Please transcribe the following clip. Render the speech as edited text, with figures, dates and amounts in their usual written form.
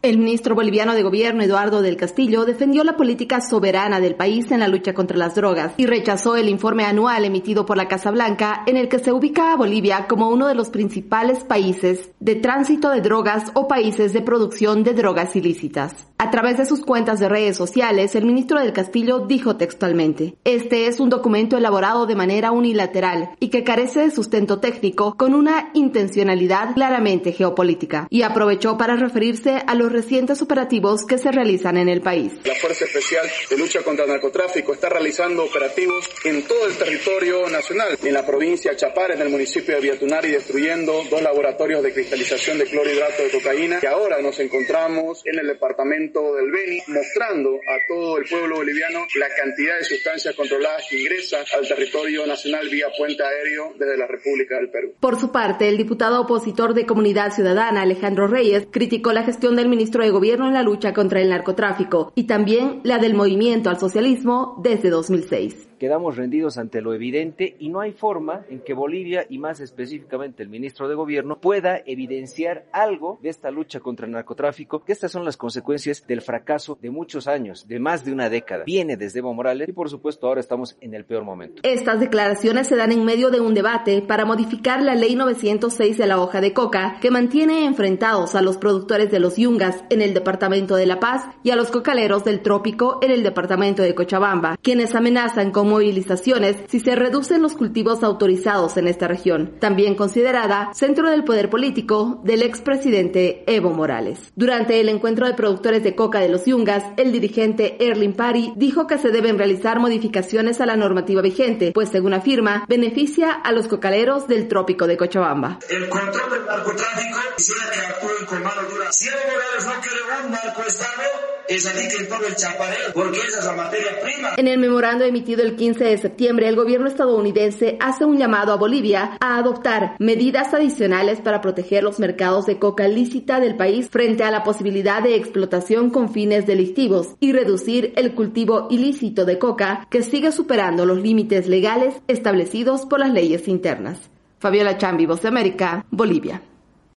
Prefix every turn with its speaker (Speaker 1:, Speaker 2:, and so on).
Speaker 1: El ministro boliviano de Gobierno, Eduardo del Castillo, defendió la política soberana del país en la lucha contra las drogas y rechazó el informe anual emitido por la Casa Blanca en el que se ubica a Bolivia como uno de los principales países de tránsito de drogas o países de producción de drogas ilícitas. A través de sus cuentas de redes sociales, el ministro del Castillo dijo textualmente: "Este es un documento elaborado de manera unilateral y que carece de sustento técnico con una intencionalidad claramente geopolítica", y aprovechó para referirse a los recientes operativos que se realizan en el país.
Speaker 2: La Fuerza Especial de Lucha contra el Narcotráfico está realizando operativos en todo el territorio nacional, en la provincia de Chapare, en el municipio de Villatunari, destruyendo 2 laboratorios de cristalización de clorhidrato de cocaína, y ahora nos encontramos en el departamento del Beni, mostrando a todo el pueblo boliviano la cantidad de sustancias controladas que ingresan al territorio nacional vía puente aéreo desde la República del Perú.
Speaker 1: Por su parte, el diputado opositor de Comunidad Ciudadana, Alejandro Reyes, criticó la gestión del ministro de Gobierno en la lucha contra el narcotráfico y también la del movimiento al socialismo desde 2006.
Speaker 3: Quedamos rendidos ante lo evidente y no hay forma en que Bolivia, y más específicamente el ministro de Gobierno, pueda evidenciar algo de esta lucha contra el narcotráfico, que estas son las consecuencias del fracaso de muchos años, de más de una década. Viene desde Evo Morales y por supuesto ahora estamos en el peor momento.
Speaker 1: Estas declaraciones se dan en medio de un debate para modificar la ley 906 de la hoja de coca, que mantiene enfrentados a los productores de los yungas en el departamento de La Paz y a los cocaleros del trópico en el departamento de Cochabamba, quienes amenazan con movilizaciones si se reducen los cultivos autorizados en esta región, también considerada centro del poder político del expresidente Evo Morales. Durante el encuentro de productores de coca de los yungas, el dirigente Erlin Pari dijo que se deben realizar modificaciones a la normativa vigente, pues según afirma, beneficia a los cocaleros del trópico de Cochabamba.
Speaker 4: El control del narcotráfico quisiera que actúen con mano dura. Si Evo Morales no quiere un narcoestado, es así que todo el chaparero, porque esa es la materia prima.
Speaker 1: En el memorando emitido el 15 de septiembre, el gobierno estadounidense hace un llamado a Bolivia a adoptar medidas adicionales para proteger los mercados de coca lícita del país frente a la posibilidad de explotación con fines delictivos y reducir el cultivo ilícito de coca que sigue superando los límites legales establecidos por las leyes internas. Fabiola Chambi, Voz de América, Bolivia.